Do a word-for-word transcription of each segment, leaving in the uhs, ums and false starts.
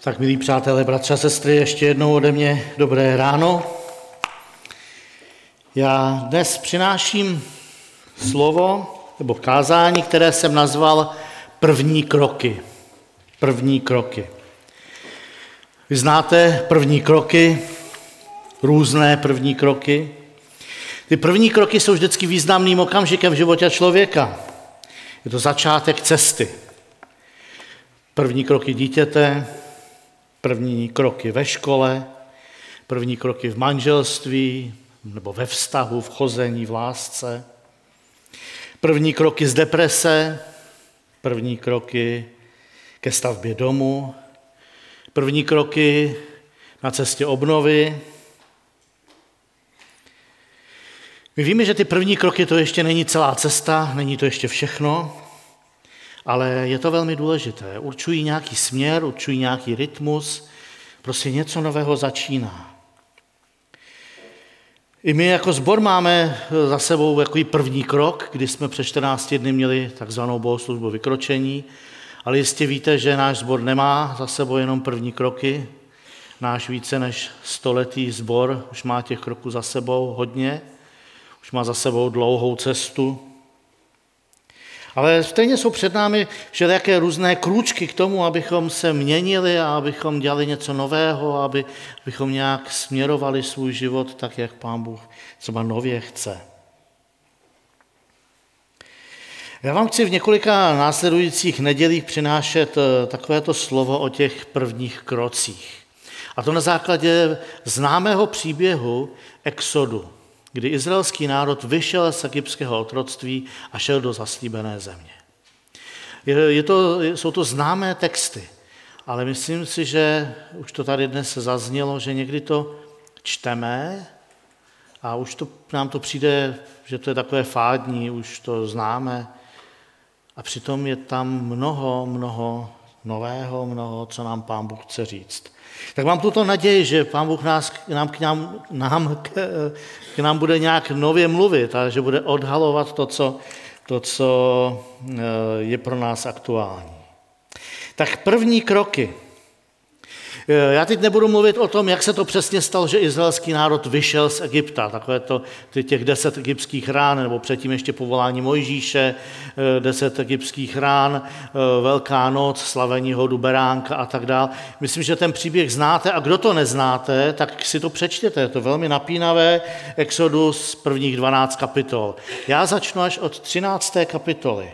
Tak milí přátelé, bratři a sestry, ještě jednou ode mě dobré ráno. Já dnes přináším slovo nebo kázání, které jsem nazval první kroky. První kroky. Vy znáte první kroky, různé první kroky. Ty první kroky jsou vždycky významným okamžikem v životě člověka. Je to začátek cesty. První kroky dítěte, první kroky ve škole, první kroky v manželství nebo ve vztahu, v chození, v lásce, první kroky z deprese, první kroky ke stavbě domu, první kroky na cestě obnovy. My víme, že ty první kroky to ještě není celá cesta, není to ještě všechno, ale je to velmi důležité. Určují nějaký směr, určují nějaký rytmus, prostě něco nového začíná. I my jako sbor máme za sebou takový první krok, kdy jsme před čtrnácti dny měli takzvanou bohoslužbu vykročení, ale jistě víte, že náš sbor nemá za sebou jenom první kroky. Náš více než stoletý sbor už má těch kroků za sebou hodně, už má za sebou dlouhou cestu. Ale stejně jsou před námi všelijaké různé krůčky k tomu, abychom se měnili a abychom dělali něco nového, aby, abychom nějak směrovali svůj život tak, jak Pán Bůh třeba nově chce. Já vám chci v několika následujících nedělích přinášet takovéto slovo o těch prvních krocích. A to na základě známého příběhu Exodu, kdy izraelský národ vyšel z egyptského otroctví a šel do zaslíbené země. Je, je to, jsou to známé texty, ale myslím si, že už to tady dnes zaznělo, že někdy to čteme a už to, nám to přijde, že to je takové fádní, už to známe a přitom je tam mnoho, mnoho nového, mnoho, co nám Pán Bůh chce říct. Tak mám tuto naději, že Pán Bůh nás, nám, k, nám, nám, k, k nám bude nějak nově mluvit a že bude odhalovat to co, to, co je pro nás aktuální. Tak první kroky. Já teď nebudu mluvit o tom, jak se to přesně stalo, že izraelský národ vyšel z Egypta. Takové to těch deset egyptských rán, nebo předtím ještě povolání Mojžíše, deset egyptských rán, Velká noc, slavení hodu beránka a tak dále. Myslím, že ten příběh znáte a kdo to neznáte, tak si to přečtěte. Je to velmi napínavé. Exodus prvních dvanáct kapitol. Já začnu až od třinácté kapitoly.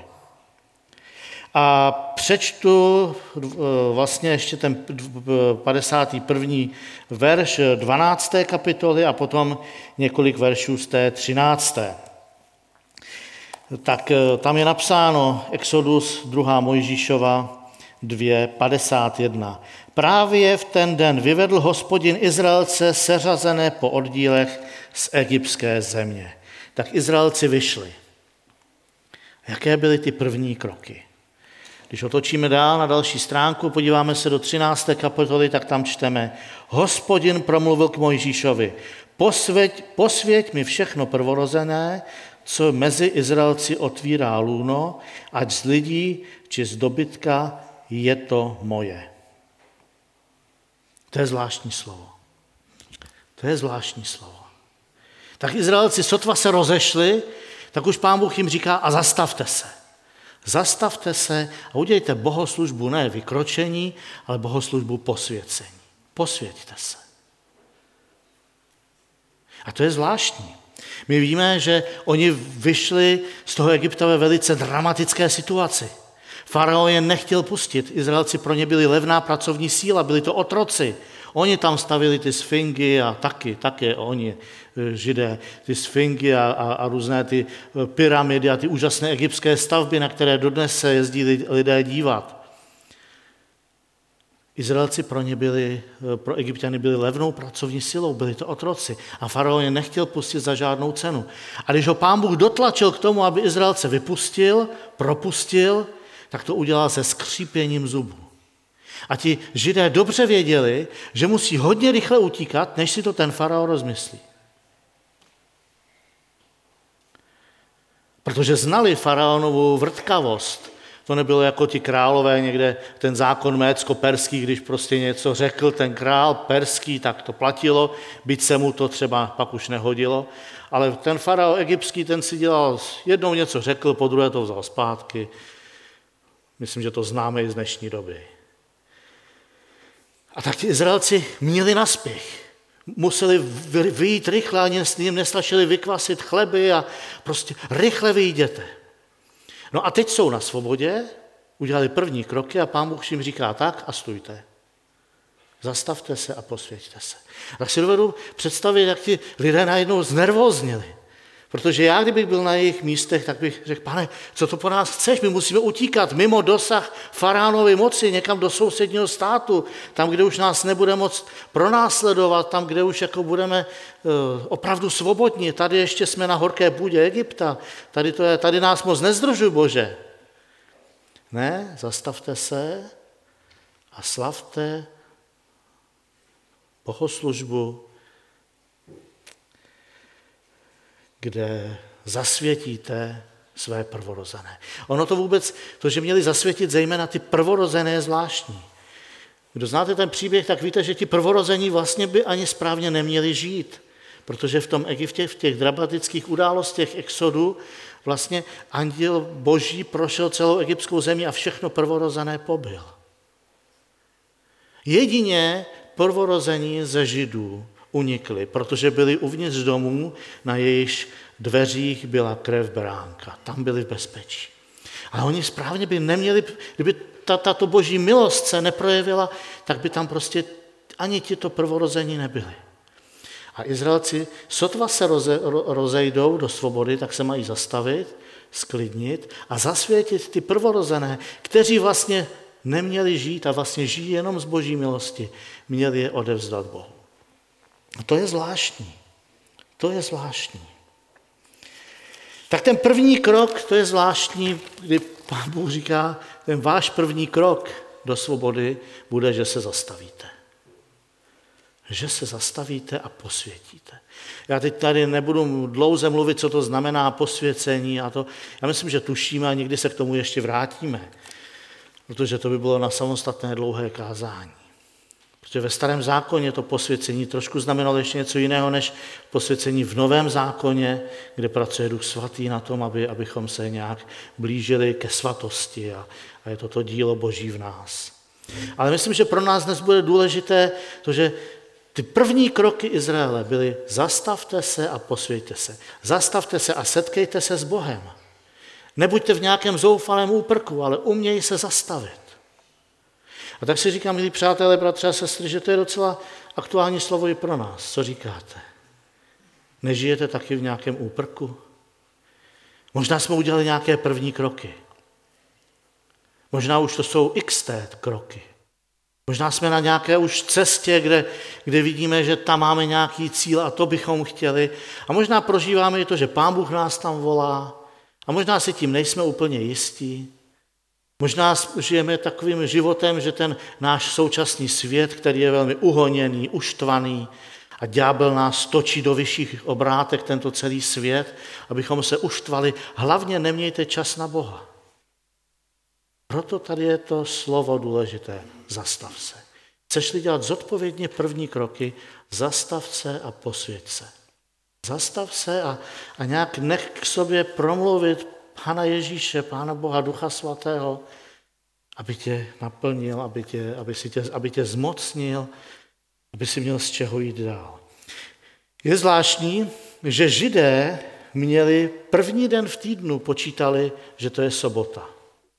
A přečtu vlastně ještě ten padesátý první verš dvanácté kapitoly a potom několik veršů z té třinácté. Tak tam je napsáno Exodus druhá Mojžíšova dva padesát jedna. Právě v ten den vyvedl Hospodin Izraelce seřazené po oddílech z egyptské země. Tak Izraelci vyšli. Jaké byly ty první kroky? Když otočíme dál na další stránku, podíváme se do třinácté kapitoly, tak tam čteme: Hospodin promluvil k Mojžíšovi: Posvěť, posvěť mi všechno prvorozené, co mezi Izraelci otvírá lůno, ať z lidí či z dobytka je to moje. To je zvláštní slovo. To je zvláštní slovo. Tak Izraelci sotva se rozešli, tak už Pán Bůh jim říká: a zastavte se. Zastavte se a udějte bohoslužbu ne vykročení, ale bohoslužbu posvěcení. Posvěťte se. A to je zvláštní. My víme, že oni vyšli z toho Egypta ve velice dramatické situaci. Faraon je nechtěl pustit. Izraelci pro ně byli levná pracovní síla, byli to otroci. Oni tam stavili ty sfingy a taky, taky oni, Židé, ty sfingy a, a, a různé ty pyramidy a ty úžasné egyptské stavby, na které dodnes se jezdí lidé dívat. Izraelci pro ně byli, pro Egypťany byli levnou pracovní silou, byli to otroci. A faraon je nechtěl pustit za žádnou cenu. A když ho Pán Bůh dotlačil k tomu, aby Izraelce vypustil, propustil, tak to udělal se skřípěním zubů. A ti Židé dobře věděli, že musí hodně rychle utíkat, než si to ten faraon rozmyslí. Protože znali faraonovu vrtkavost, To nebylo jako ti králové někde, ten zákon mécko-perský, když prostě něco řekl ten král perský, tak to platilo, byť se mu to třeba pak už nehodilo. Ale ten farao egyptský, ten si dělal, jednou něco řekl, po druhé to vzal zpátky. Myslím, že to známe i z dnešní doby. A tak ti Izraelci měli naspěch. Museli vyjít rychle, ani jim nestačili vykvasit chleby a prostě rychle vyjděte. No a teď jsou na svobodě, udělali první kroky a Pán Bůh jim říká tak a stůjte. Zastavte se a posvěťte se. Tak si dovedu představit, jak ti lidé najednou znervóznili. Protože já, kdybych byl na jejich místech, tak bych řekl, pane, co to po nás chceš? My musíme utíkat mimo dosah faraonovy moci, někam do sousedního státu, tam, kde už nás nebude moct pronásledovat, tam, kde už jako budeme uh, opravdu svobodní. Tady ještě jsme na horké půdě Egypta, tady, to je, tady nás moc nezdržuj, Bože. Ne, zastavte se a slavte bohoslužbu, kde zasvětíte své prvorozené. Ono to vůbec, to, že měli zasvětit zejména ty prvorozené, je zvláštní. Kdo znáte ten příběh, tak víte, že ti prvorození vlastně by ani správně neměli žít, protože v tom Egyptě, v těch dramatických událostech exodu, vlastně anděl boží prošel celou egyptskou zemi a všechno prvorozené pobyl. Jedině prvorození ze Židů unikli, protože byli uvnitř domů, na jejichž dveřích byla krev beránka. Tam byli v bezpečí. A oni správně by neměli, kdyby ta, tato boží milost se neprojevila, tak by tam prostě ani tito prvorození nebyli. A Izraelci sotva se roze, ro, rozejdou do svobody, tak se mají zastavit, sklidnit a zasvětit ty prvorozené, kteří vlastně neměli žít a vlastně žijí jenom z boží milosti, měli je odevzdat Bohu. A to je zvláštní. To je zvláštní. Tak ten první krok, to je zvláštní, kdy Pán Bůh říká, ten váš první krok do svobody bude, že se zastavíte. Že se zastavíte a posvětíte. Já teď tady nebudu dlouze mluvit, co to znamená posvěcení a to, já myslím, že tušíme a někdy se k tomu ještě vrátíme, protože to by bylo na samostatné dlouhé kázání. Protože ve starém zákoně to posvěcení trošku znamenalo ještě něco jiného, než posvěcení v novém zákoně, kde pracuje Duch Svatý na tom, aby, abychom se nějak blížili ke svatosti a, a je to to dílo Boží v nás. Ale myslím, že pro nás dnes bude důležité to, že ty první kroky Izraele byly zastavte se a posvěťte se. Zastavte se a setkejte se s Bohem. Nebuďte v nějakém zoufalém úprku, ale uměj se zastavit. A tak si říkám, milí přátelé, bratři a sestry, že to je docela aktuální slovo i pro nás. Co říkáte? Nežijete taky v nějakém úprku? Možná jsme udělali nějaké první kroky. Možná už to jsou x té kroky. Možná jsme na nějaké už cestě, kde, kde vidíme, že tam máme nějaký cíl a to bychom chtěli. A možná prožíváme i to, že Pán Bůh nás tam volá. A možná si tím nejsme úplně jistí. Možná žijeme takovým životem, že ten náš současný svět, který je velmi uhoněný, uštvaný a ďábel nás točí do vyšších obrátek, tento celý svět, abychom se uštvali. Hlavně nemějte čas na Boha. Proto tady je to slovo důležité. Zastav se. Chceš-li dělat zodpovědně první kroky, zastav se a posvěť se. Zastav se a, a nějak nech k sobě promluvit Pána Ježíše, Pána Boha, Ducha Svatého, aby tě naplnil, aby tě, aby si tě, aby tě zmocnil, aby si měl z čeho jít dál. Je zvláštní, že Židé měli první den v týdnu, počítali, že to je sobota.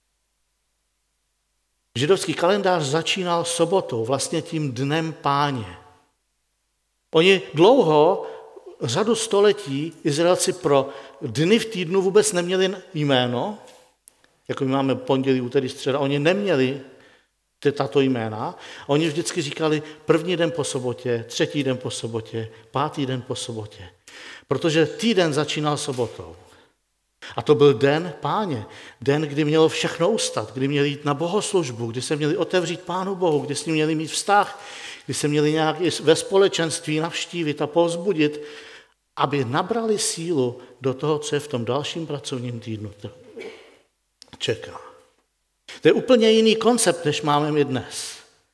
Židovský kalendář začínal sobotou, vlastně tím dnem Páně. Oni dlouho, řadu století, Izraelci pro dny v týdnu vůbec neměli jméno, jako my máme pondělí, úterý, středa, oni neměli tato jména. Oni vždycky říkali první den po sobotě, třetí den po sobotě, pátý den po sobotě. Protože týden začínal sobotou. A to byl den Páně, den, kdy mělo všechno ustat, kdy měli jít na bohoslužbu, kdy se měli otevřít Pánu Bohu, kdy s ním měli mít vztah, kdy se měli nějak i ve společenství navštívit a povzbudit, aby nabrali sílu do toho, co je v tom dalším pracovním týdnu čeká. To je úplně jiný koncept, než máme my dnes.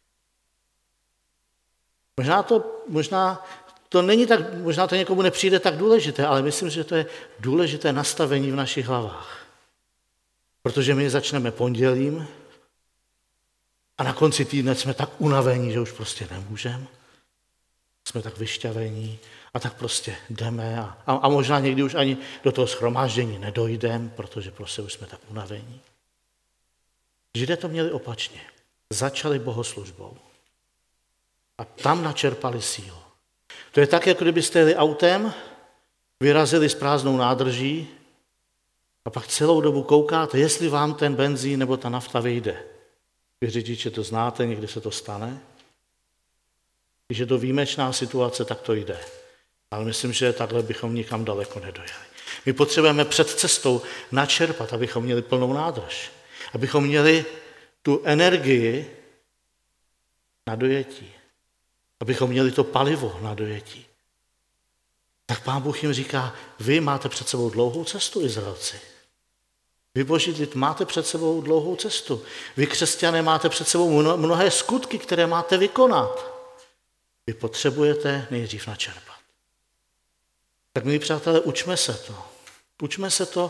Možná to, možná to není tak, možná to někomu nepřijde tak důležité, ale myslím, že to je důležité nastavení v našich hlavách. Protože my začneme pondělím a na konci týdne jsme tak unavení, že už prostě nemůžeme. Jsme tak vyšťavení a tak prostě jdeme a, a, a možná někdy už ani do toho shromáždění nedojdeme, protože prostě už jsme tak unavení. Židé to měli opačně. Začali bohoslužbou a tam načerpali sílu. To je tak, jako kdybyste jeli autem, vyrazili s prázdnou nádrží a pak celou dobu koukáte, jestli vám ten benzín nebo ta nafta vyjde. Vy řidiče to znáte, někdy se to stane. Když je to výjimečná situace, tak to jde. Ale myslím, že takhle bychom nikam daleko nedojeli. My potřebujeme před cestou načerpat, abychom měli plnou nádrž. Abychom měli tu energii na dojetí. Abychom měli to palivo na dojetí. Tak Pán Bůh jim říká, vy máte před sebou dlouhou cestu, Izraelci. Vy boží lid máte před sebou dlouhou cestu. Vy křesťané máte před sebou mnohé skutky, které máte vykonat. Vy potřebujete nejdřív načerpat. Tak milí přátelé, učme se to. Učme se to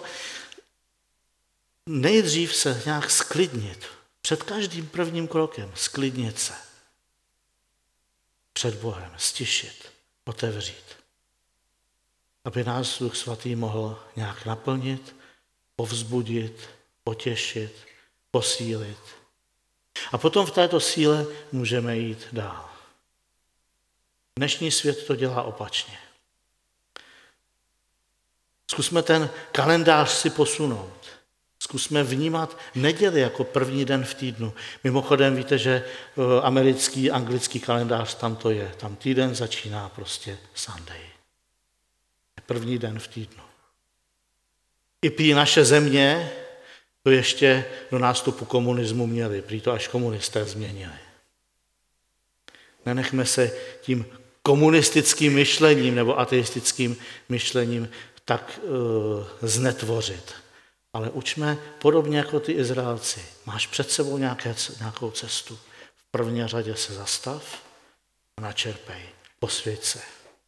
nejdřív se nějak sklidnit. Před každým prvním krokem sklidnit se. Před Bohem stišit, otevřít. Aby nás Duch Svatý mohl nějak naplnit, povzbudit, potěšit, posílit. A potom v této síle můžeme jít dál. Dnešní svět to dělá opačně. Zkusme ten kalendář si posunout. Zkusme vnímat neděli jako první den v týdnu. Mimochodem víte, že americký, anglický kalendář tam to je. Tam týden začíná prostě Sunday. První den v týdnu. I prý naše země to ještě do nástupu komunismu měli. Prý to až komunisté změnili. Nenechme se tím komunistickým myšlením nebo ateistickým myšlením tak uh, znetvořit. Ale učme podobně jako ty Izraelci. Máš před sebou nějaké, nějakou cestu. V první řadě se zastav a načerpej. Posvěť se.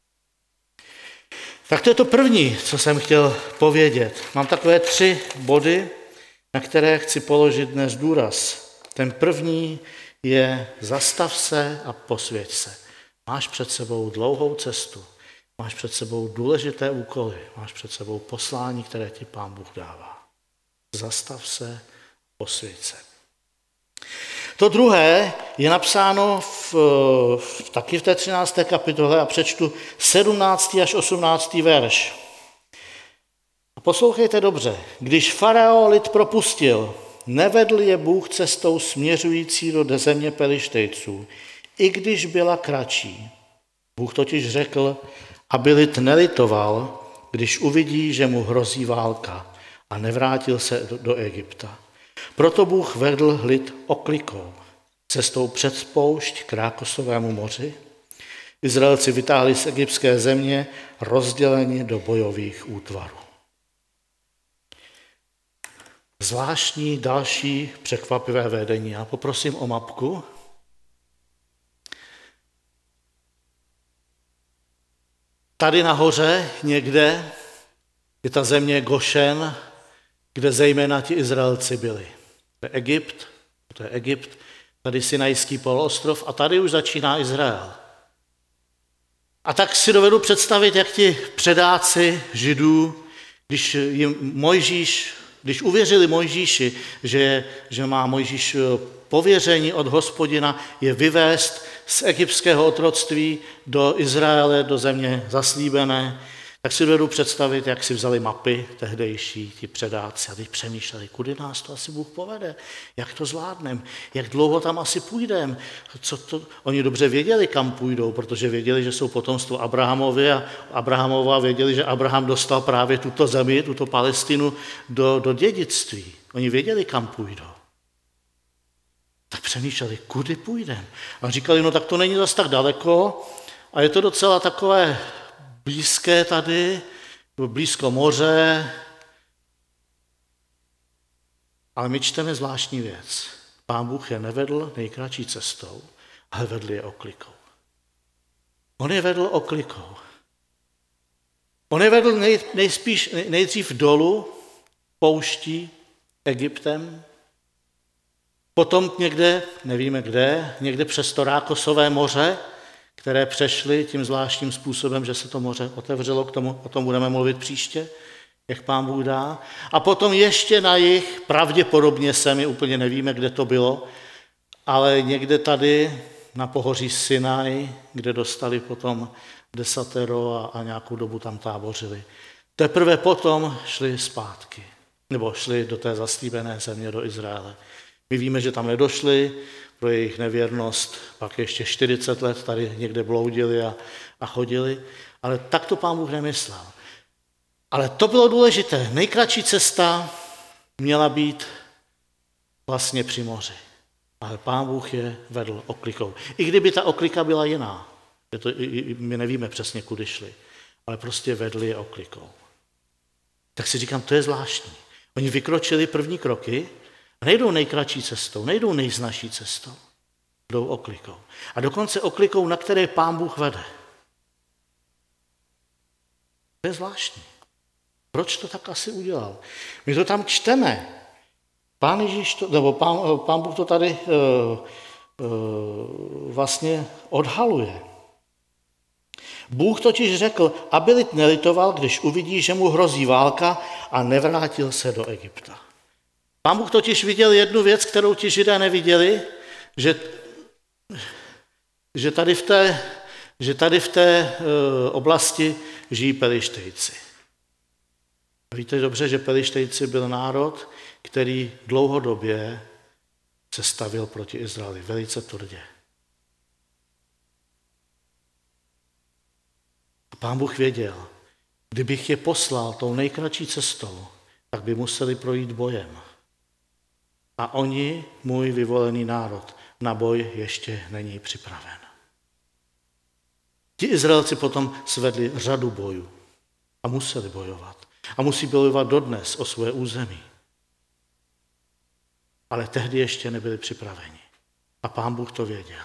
Tak to je to první, co jsem chtěl povědět. Mám takové tři body, na které chci položit dnes důraz. Ten první je zastav se a posvěť se. Máš před sebou dlouhou cestu. Máš před sebou důležité úkoly. Máš před sebou poslání, které ti Pán Bůh dává. Zastav se, posvěť se. To druhé je napsáno v, v, taky v té třinácté kapitole a přečtu sedmnáctý až osmnáctý verš. A poslouchejte dobře. Když farao lid propustil, nevedl je Bůh cestou směřující do země Pelištejců, i když byla kratší. Bůh totiž řekl, aby lid nelitoval, když uvidí, že mu hrozí válka, a nevrátil se do, do Egypta. Proto Bůh vedl lid oklikou, cestou přes poušť k Rákosovému moři. Izraelci vytáhli z egyptské země rozděleni do bojových útvarů. Zvláštní další překvapivé vedení. Já poprosím o mapku. Tady nahoře někde je ta země Gošen, kde zejména ti Izraelci byli. To je Egypt, to je Egypt, tady Sinajský poloostrov a tady už začíná Izrael. A tak si dovedu představit, jak ti předáci Židů, když jim Mojžíš, když uvěřili Mojžíši, že, že má Mojžíš pověření od Hospodina je vyvést z egyptského otroctví do Izraele, do země zaslíbené, tak si dovedu představit, jak si vzali mapy tehdejší, ti předáci, a teď přemýšleli, kudy nás to asi Bůh povede, jak to zvládneme, jak dlouho tam asi půjdeme. Co to? Oni dobře věděli, kam půjdou, protože věděli, že jsou potomstvo Abrahamovi a Abrahamova věděli, že Abraham dostal právě tuto zemi, tuto Palestinu do, do dědictví. Oni věděli, kam půjdou. Tak přemýšleli, kudy půjdeme. A říkali, no tak to není zas tak daleko a je to docela takové blízké tady, blízko moře. Ale my čteme zvláštní věc. Pán Bůh je nevedl nejkratší cestou, ale vedl je oklikou. On je vedl oklikou. On je vedl nej, nejspíš, nejdřív dolů, pouští, Egyptem, potom někde, nevíme kde, někde přes to Rákosové moře, které přešly tím zvláštním způsobem, že se to moře otevřelo, k tomu, o tom budeme mluvit příště, jak Pán Bůh dá. A potom ještě na jih, pravděpodobně se, my úplně nevíme, kde to bylo, ale někde tady na pohoří Sinaj, kde dostali potom desatero a, a nějakou dobu tam tábořili. Teprve potom šli zpátky, nebo šli do té zaslíbené země, do Izraele. My víme, že tam nedošli pro jejich nevěrnost, pak ještě čtyřicet let tady někde bloudili a, a chodili, ale tak to Pán Bůh nemyslel. Ale to bylo důležité. Nejkratší cesta měla být vlastně při moři. Ale Pán Bůh je vedl oklikou. I kdyby ta oklika byla jiná. Je to, my nevíme přesně, kudy šli. Ale prostě vedli je oklikou. Tak si říkám, to je zvláštní. Oni vykročili první kroky a nejdou nejkratší cestou, nejdou nejsnažší cestou. Jdou oklikou. A dokonce oklikou, na které Pán Bůh vede. To je zvláštní. Proč to tak asi udělal? My to tam čteme. Pán Ježíš, to, nebo pán, pán Bůh to tady uh, uh, vlastně odhaluje. Bůh totiž řekl, aby lid nelitoval, když uvidí, že mu hrozí válka, a nevrátil se do Egypta. Pán Bůh totiž viděl jednu věc, kterou ti Židé neviděli, že, že tady v té, že tady v té uh, oblasti žijí Pelištejci. Víte dobře, že Pelištejci byl národ, který dlouhodobě se stavil proti Izraeli, velice tvrdě. A Pán Bůh věděl, kdybych je poslal tou nejkratší cestou, tak by museli projít bojem. A oni, můj vyvolený národ, na boj ještě není připraven. Ti Izraelci potom svedli řadu bojů a museli bojovat. A musí bojovat dodnes o své území. Ale tehdy ještě nebyli připraveni. A Pán Bůh to věděl.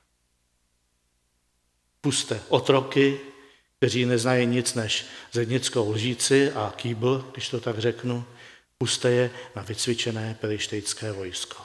Pusťte otroky, kteří neznají nic než zednickou lžíci a kýbl, když to tak řeknu, pusťte je na vycvičené pelištejské vojsko.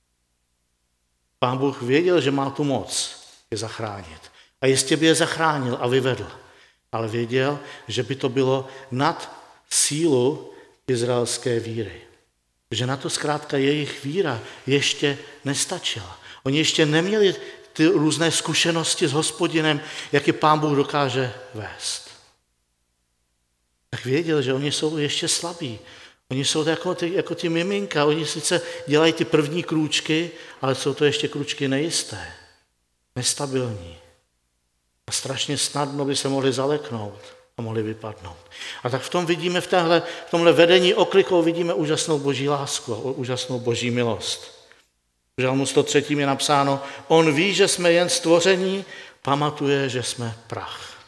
Pán Bůh věděl, že má tu moc je zachránit. A jistě by je zachránil a vyvedl. Ale věděl, že by to bylo nad sílu izraelské víry. Že na to zkrátka jejich víra ještě nestačila. Oni ještě neměli ty různé zkušenosti s Hospodinem, jak je Pán Bůh dokáže vést. Tak věděl, že oni jsou ještě slabí. Oni jsou jako ty, jako ty miminka. Oni sice dělají ty první krůčky, ale jsou to ještě krůčky nejisté, nestabilní. A strašně snadno by se mohli zaleknout a mohli vypadnout. A tak v tom vidíme, v, téhle, v tomhle vedení oklikou vidíme úžasnou boží lásku a úžasnou boží milost. V Žalmu sto tři je napsáno, on ví, že jsme jen stvoření, pamatuje, že jsme prach.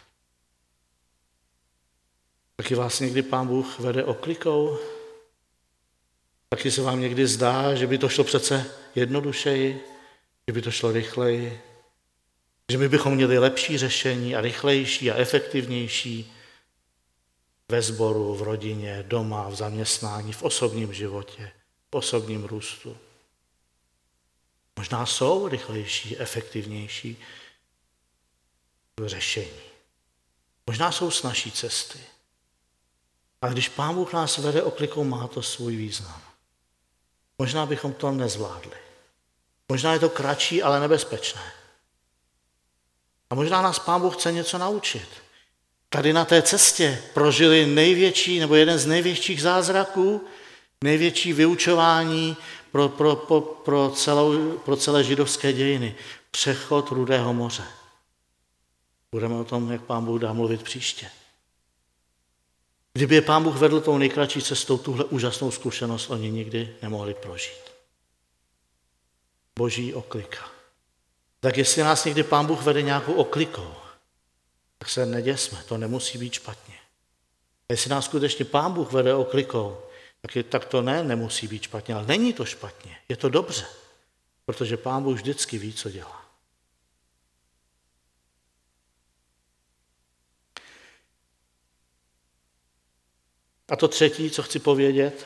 Taky vás někdy Pán Bůh vede oklikou? Taky se vám někdy zdá, že by to šlo přece jednodušeji, že by to šlo rychleji, že my bychom měli lepší řešení a rychlejší a efektivnější ve sboru, v rodině, doma, v zaměstnání, v osobním životě, v osobním růstu. Možná jsou rychlejší, efektivnější řešení. Možná jsou snazší cesty. Ale když Pán Bůh nás vede oklikou, má to svůj význam. Možná bychom to nezvládli. Možná je to kratší, ale nebezpečné. A možná nás Pán Bůh chce něco naučit. Tady na té cestě prožili největší, nebo jeden z největších zázraků, největší vyučování pro, pro, pro, pro, celou, pro celé židovské dějiny. Přechod Rudého moře. Budeme o tom, jak Pán Bůh dá, mluvit příště. Kdyby je Pán Bůh vedl tou nejkratší cestou, tuhle úžasnou zkušenost oni nikdy nemohli prožít. Boží oklika. Tak jestli nás někdy Pán Bůh vede nějakou oklikou, tak se neděsme, to nemusí být špatně. A jestli nás skutečně Pán Bůh vede oklikou, Tak, je, tak to ne, nemusí být špatně, ale není to špatně, je to dobře, protože Pán Bůh vždycky ví, co dělá. A to třetí, co chci povědět,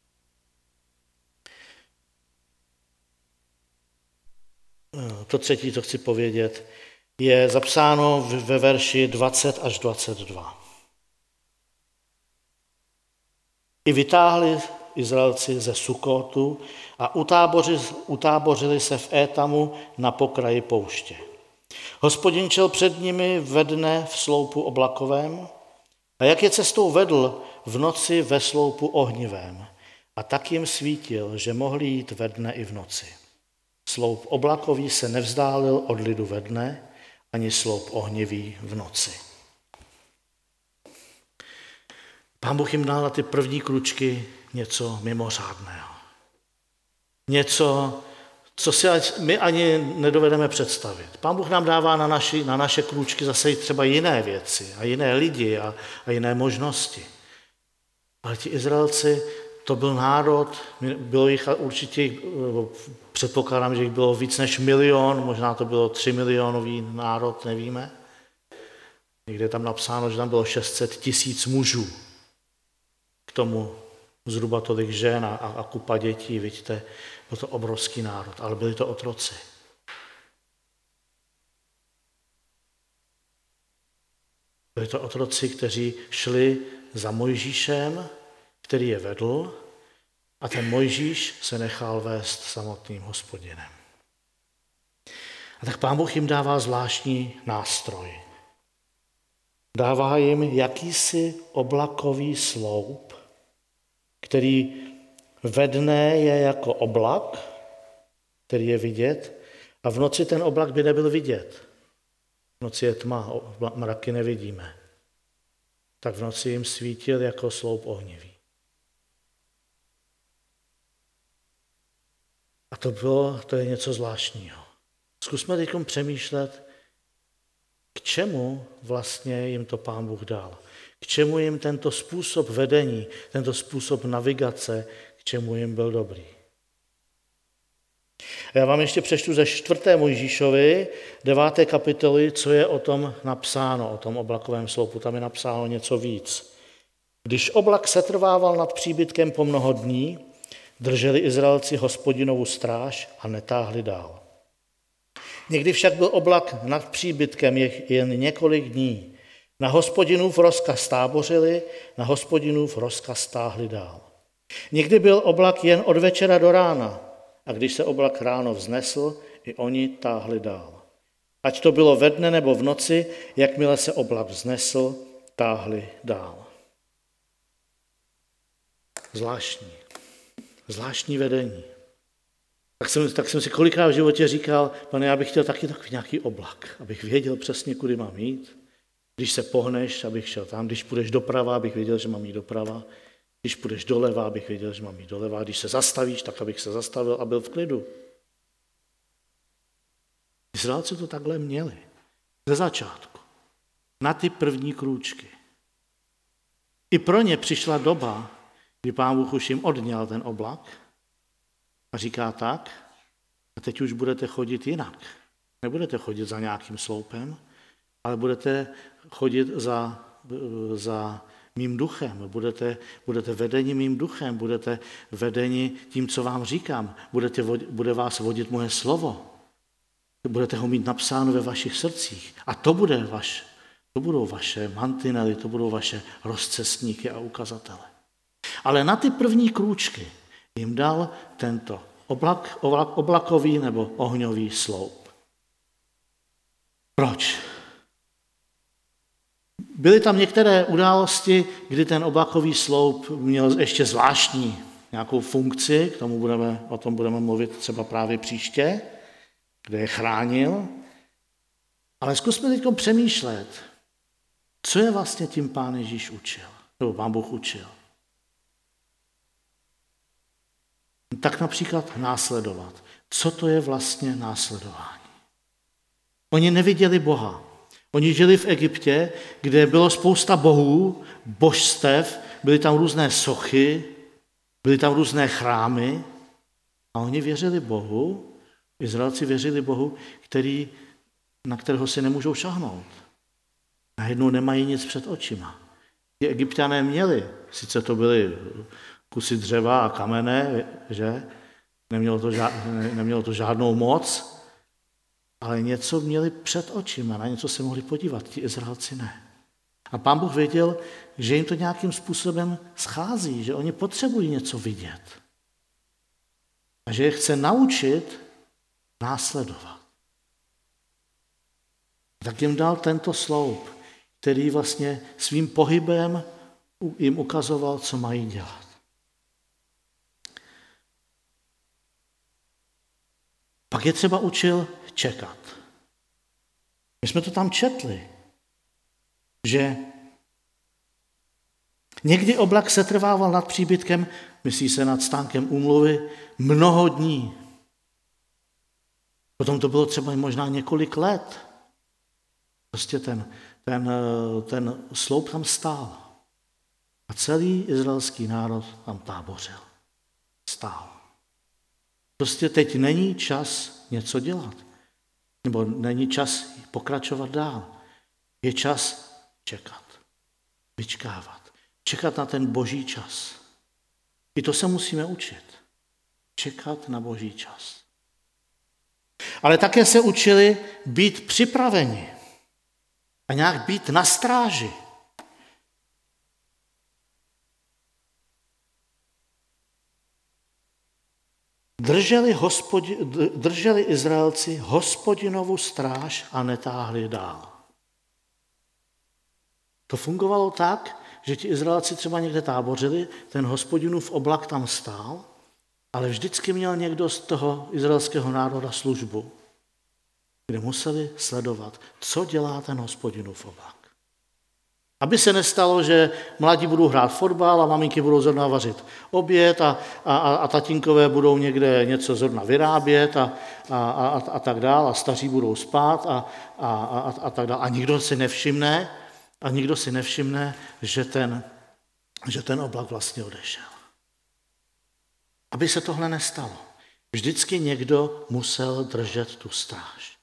to třetí, co chci povědět, je zapsáno ve verši dvacet až dvacet dva. I vytáhli Izraelci ze Sukotu a utábořili, utábořili se v Étamu na pokraji pouště. Hospodin šel před nimi ve dne v sloupu oblakovém a jak je cestou vedl, v noci ve sloupu ohnivém. A tak jim svítil, že mohli jít ve dne i v noci. Sloup oblakový se nevzdálil od lidu ve dne, ani sloup ohnivý v noci. Pán Bůh jim dal na ty první kručky něco mimořádného. Něco, co si my ani nedovedeme představit. Pán Bůh nám dává na, naši, na naše kručky zase třeba jiné věci a jiné lidi a, a jiné možnosti. Ale ti Izraelci, to byl národ, bylo jich určitě, předpokládám, že jich bylo víc než milion, možná to bylo tři milionový národ, nevíme. Někde je tam napsáno, že tam bylo šest set tisíc mužů. K tomu zhruba tolik žen a, a kupa dětí, vidíte, byl to obrovský národ, ale byli to otroci. Byli to otroci, kteří šli za Mojžíšem, který je vedl, a ten Mojžíš se nechal vést samotným Hospodinem. A tak Pán Bůh jim dává zvláštní nástroj. Dává jim jakýsi oblakový sloup, který ve dne je jako oblak, který je vidět, a v noci ten oblak by nebyl vidět. V noci je tma, mraky nevidíme. Tak v noci jim svítil jako sloup ohnivý. A to bylo, to je něco zvláštního. Zkusme teď přemýšlet, k čemu vlastně jim to Pán Bůh dal. K čemu jim tento způsob vedení, tento způsob navigace, k čemu jim byl dobrý. Já vám ještě přečtu ze čtvrté Mojžíšovi, deváté kapitoly, co je o tom napsáno, o tom oblakovém sloupu. Tam je napsáno něco víc. Když oblak setrvával nad příbytkem po mnoho dní, drželi Izraelci Hospodinovu stráž a netáhli dál. Někdy však byl oblak nad příbytkem jen několik dní. Na Hospodinův rozkaz tábořili, na Hospodinův rozkaz táhli dál. Někdy byl oblak jen od večera do rána, a když se oblak ráno vznesl, i oni táhli dál. Ať to bylo ve dne nebo v noci, jakmile se oblak vznesl, táhli dál. Zvláštní. Zvláštní vedení. Tak jsem, tak jsem si kolikrát v životě říkal, pane, já bych chtěl taky takový nějaký oblak, abych věděl přesně, kudy mám jít. Když se pohneš, abych šel tam. Když půjdeš doprava, abych věděl, že mám jít doprava. Když půjdeš doleva, abych věděl, že mám jít doleva. Když se zastavíš, tak abych se zastavil a byl v klidu. Izraelci to takhle měli. Ze začátku. Na ty první krůčky. I pro ně přišla doba, kdy Pán Bůh už jim odňal ten oblak a říká tak, a teď už budete chodit jinak. Nebudete chodit za nějakým sloupem, ale budete chodit za, za mým duchem, budete, budete vedeni mým duchem, budete vedeni tím, co vám říkám, budete, bude vás vodit moje slovo, budete ho mít napsáno ve vašich srdcích a to bude vaše, to budou vaše mantinely, to budou vaše rozcestníky a ukazatele. Ale na ty první krůčky jim dal tento oblak, oblak, oblakový nebo ohňový sloup. Proč? Byly tam některé události, kdy ten oblakový sloup měl ještě zvláštní nějakou funkci, k tomu budeme, o tom budeme mluvit třeba právě příště, kde je chránil. Ale zkusme teď přemýšlet, co je vlastně tím Pán Ježíš učil, nebo Pán Bůh učil. Tak například následovat. Co to je vlastně následování? Oni neviděli Boha. Oni žili v Egyptě, kde bylo spousta bohů, božstev, byly tam různé sochy, Byly tam různé chrámy a oni věřili Bohu, Izraelci věřili Bohu, který, na kterého si nemůžou šahnout. Najednou nemají nic před očima. Ti Egypťané měli, sice to byly kusy dřeva a kamene, že? Nemělo to, žád, nemělo to žádnou moc, ale něco měli před očima, na něco se mohli podívat, ti Izraelci ne. A Pán Bůh věděl, že jim to nějakým způsobem schází, že oni potřebují něco vidět. A že je chce naučit následovat. Tak jim dal tento sloup, který vlastně svým pohybem jim ukazoval, co mají dělat. Pak je třeba učil čekat. My jsme to tam četli, že někdy oblak se trvával nad příbytkem, myslí se nad stánkem úmluvy, mnoho dní. Potom to bylo třeba možná několik let. Prostě ten, ten, ten sloup tam stál. A celý izraelský národ tam tábořil. Stál. Prostě teď není čas něco dělat. Nebo není čas pokračovat dál. Je čas čekat. Vyčkávat. Čekat na ten boží čas. I to se musíme učit. Čekat na boží čas. Ale také se učili být připraveni. A nějak být na stráži. Drželi, hospodi, drželi Izraelci Hospodinovu stráž a netáhli dál. To fungovalo tak, že ti Izraelci třeba někde tábořili, ten Hospodinův oblak tam stál, ale vždycky měl někdo z toho izraelského národa službu, kde museli sledovat, co dělá ten Hospodinův oblak. Aby se nestalo, že mladí budou hrát fotbal a maminky budou zrovna vařit oběd a, a, a tatínkové budou někde něco zrovna vyrábět a, a, a, a tak dál a staří budou spát a, a, a, a tak dál. A nikdo si nevšimne, a nikdo si nevšimne, že ten, že ten oblak vlastně odešel. Aby se tohle nestalo. Vždycky někdo musel držet tu stráž.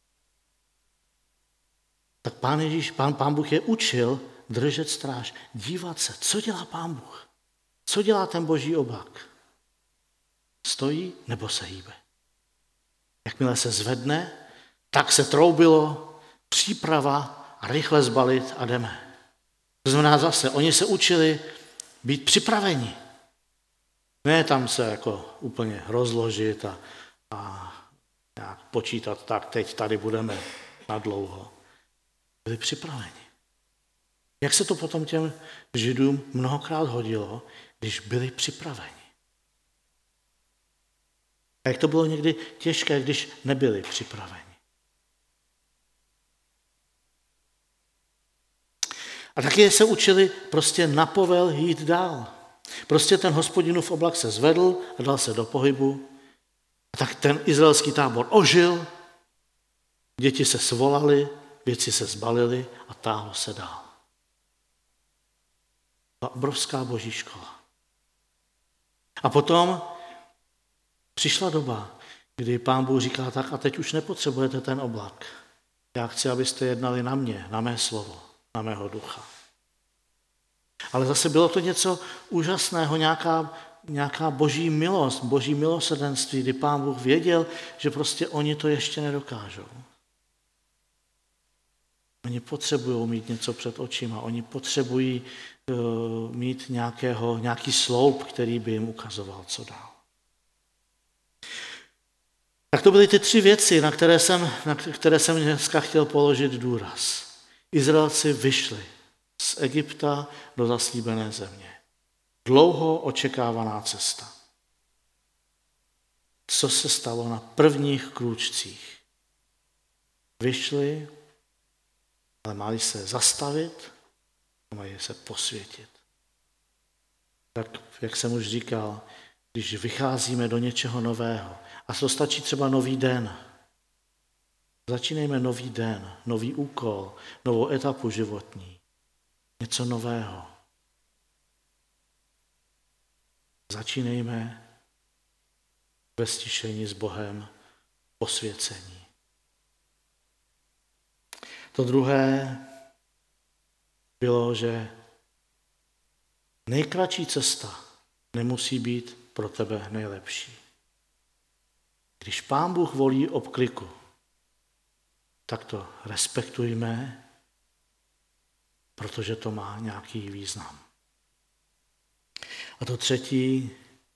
Tak Pán Ježíš, pán, pán Bůh je učil držet stráž, dívat se, co dělá Pán Bůh, co dělá ten boží oblak. Stojí nebo se hýbe. Jakmile se zvedne, tak se troubilo, příprava a rychle zbalit a jdeme. To znamená zase, oni se učili být připraveni. Ne tam se jako úplně rozložit a, a nějak počítat, tak teď tady budeme na dlouho. Byli připraveni. Jak se to potom těm Židům mnohokrát hodilo, když byli připraveni. A jak to bylo někdy těžké, když nebyli připraveni. A taky se učili prostě na povel jít dál. Prostě ten Hospodinův oblak se zvedl a dal se do pohybu. A tak ten izraelský tábor ožil, děti se svolali, věci se zbalily a táhlo se dál. Byla obrovská boží škola. A potom přišla doba, kdy Pán Bůh říká tak, a teď už nepotřebujete ten oblak. Já chci, abyste jednali na mě, na mé slovo, na mého ducha. Ale zase bylo to něco úžasného, nějaká, nějaká boží milost, boží milosrdenství, kdy Pán Bůh věděl, že prostě oni to ještě nedokážou. Oni potřebují mít něco před očima, oni potřebují uh, mít nějakého, nějaký sloup, který by jim ukazoval, co dál. Tak to byly ty tři věci, na které jsem, na které jsem dneska chtěl položit důraz. Izraelci vyšli z Egypta do zaslíbené země. Dlouho očekávaná cesta. Co se stalo na prvních krůčcích? Vyšli, ale mají se zastavit a mají se posvětit. Tak, jak jsem už říkal, když vycházíme do něčeho nového, a to stačí třeba nový den. Začínejme nový den, nový úkol, novou etapu životní. Něco nového. Začínejme ve stišení s Bohem, posvěcení. To druhé bylo, že nejkratší cesta nemusí být pro tebe nejlepší. Když Pán Bůh volí obkliku, tak to respektujme, protože to má nějaký význam. A to třetí,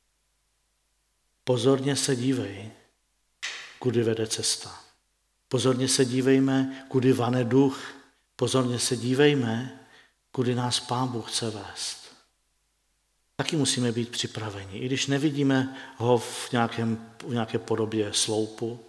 pozorně se dívej, kudy vede cesta. Pozorně se dívejme, kudy vane duch. Pozorně se dívejme, kudy nás Pán Bůh chce vést. Taky musíme být připraveni. I když nevidíme ho v, nějakém, v nějaké podobě sloupu,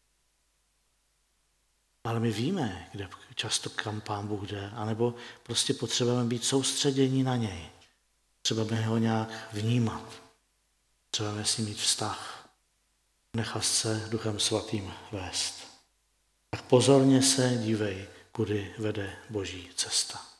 ale my víme, kde často kam Pán Bůh jde, anebo prostě potřebujeme být soustředění na něj. Potřebujeme ho nějak vnímat. Potřebujeme si mít vztah. Nechat se Duchem Svatým vést. Tak pozorně se dívej, kudy vede Boží cesta.